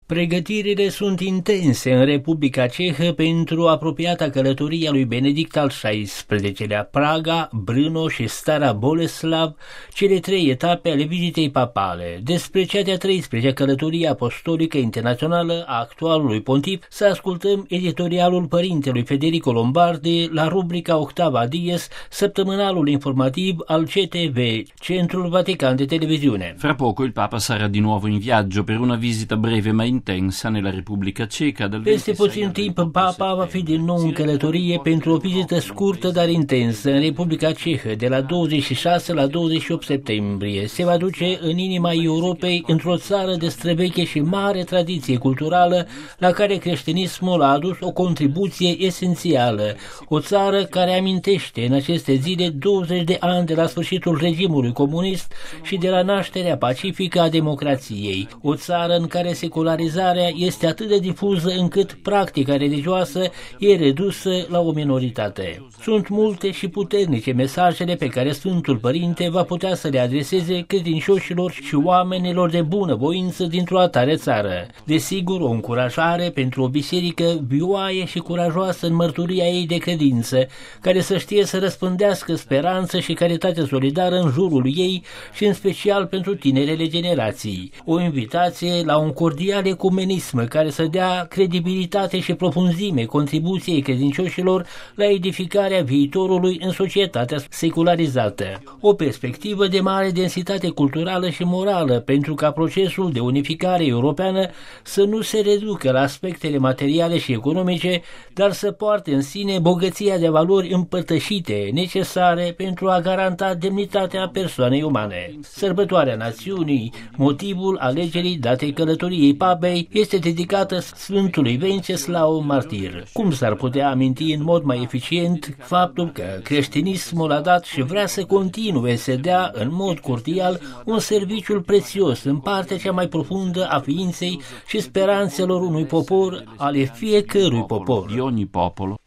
Pregătirile sunt intense în Republica Cehă pentru apropiata călătorie a lui Benedict al XVI-lea, Praga, Brno și Stara Boleslav, cele 3 etape ale vizitei papale. Despre cea de-a 13-a călătorie apostolică internațională a actualului pontif să ascultăm editorialul părintelui Federico Lombardi la rubrica Octava Dies, săptămânalul informativ al CTV, Centrul Vatican de Televiziune. Fra poco il Papa sarà di nuovo in viaggio per una visita breve ma intensa nella Repubblica Ceca. Peste puțin timp, Papa va fi din nou în călătorie pentru o vizită scurtă, dar intensă, în Republica Cehă, de la 26 la 28 septembrie. Se va duce în inima Europei, într-o țară de străveche și mare tradiție culturală, la care creștinismul a adus o contribuție esențială. O țară care amintește în aceste zile 20 de ani de la sfârșitul regimului comunist și de la nașterea pacifică a democrației. O țară în care secularizarea este atât de difuză încât practica religioasă e redusă la o minoritate. Sunt multe și puternice mesajele pe care Sfântul Părinte va putea să le adreseze credincioșilor și oamenilor de bună voință dintr-o atare țară. Desigur, o încurajare pentru o biserică vioaie și curajoasă în mărturia ei de credință, care să știe să răspândească speranță și caritate solidară în jurul ei și în special pentru tinerele generații. O invitație la un cordial ecumenism care să dea credibilitate și profunzime contribuției credincioșilor la edificarea viitorului în societatea secularizată. O perspectivă de mare densitate culturală și morală pentru ca procesul de unificare europeană să nu se reducă la aspectele materiale și economice, dar să poarte în sine bogăția de valori împărtășite necesare pentru a garanta demnitatea persoanei umane. Sărbătoarea națiunii, motivul alegerii datei călătoriei Papei, este dedicată Sfântului Venceslau Martir. Cum s-ar putea aminti în mod mai eficient faptul că creștinismul a dat și vrea să continue să dea în mod cordial un serviciu prețios în partea cea mai profundă a ființei și speranțelor unui popor, ale fiecărui popor. Di ogni popolo.